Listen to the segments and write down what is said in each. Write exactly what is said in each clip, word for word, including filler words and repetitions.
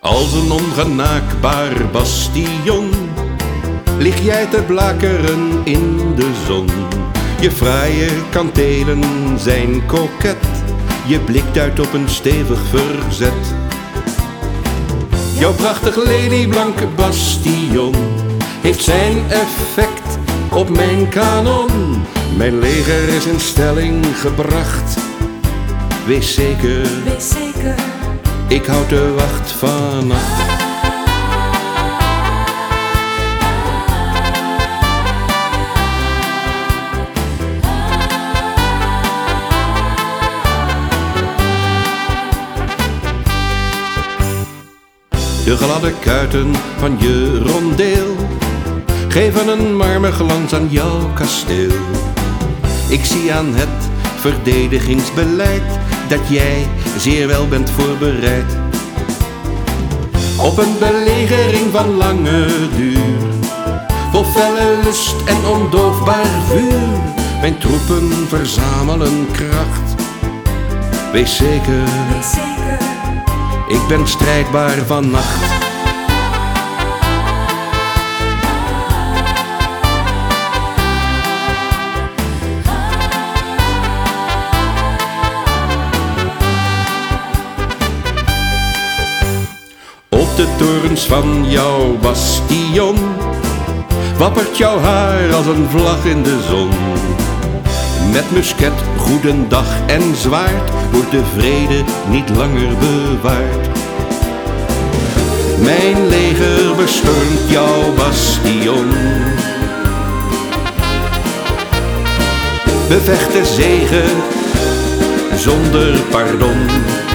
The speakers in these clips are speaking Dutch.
Als een ongenaakbaar bastion lig jij te blakeren in de zon. Je fraaie kantelen zijn koket, je blik duidt op een stevig verzet. Jouw prachtig lelieblanke bastion heeft zijn effect op mijn kanon. Mijn leger is in stelling gebracht. Wees zeker, Wees zeker, ik houd de wacht vannacht. De gladde kuiten van je rondeel geven een marmerglans aan jouw kasteel. Ik zie aan het verdedigingsbeleid dat jij zeer wel bent voorbereid op een belegering van lange duur, vol felle lust en ondoofbaar vuur. Mijn troepen verzamelen kracht. Wees zeker, wees zeker, ik ben strijdbaar vannacht. Op de torens van jouw bastion wappert jouw haar als een vlag in de zon. Met musket, goedendag en zwaard wordt de vrede niet langer bewaard. Mijn leger bestormt jouw bastion. We vechten zegen zonder pardon.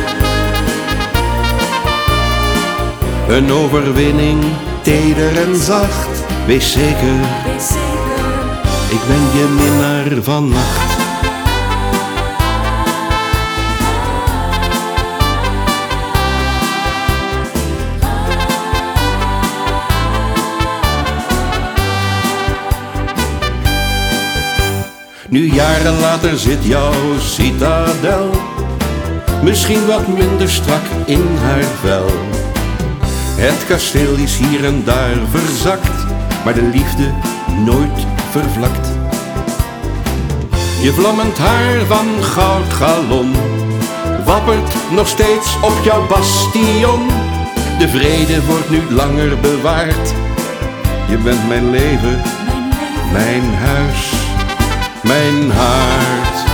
Een overwinning, teder en zacht. Wees zeker, wees zeker, ik ben je minnaar vannacht. Nu jaren later zit jouw citadel misschien wat minder strak in haar vel. Het kasteel is hier en daar verzakt, maar de liefde nooit vervlakt. Je vlammend haar van goudgalon wappert nog steeds op jouw bastion. De vrede wordt nu langer bewaard. Je bent mijn leven, mijn leven, mijn huis, mijn haard.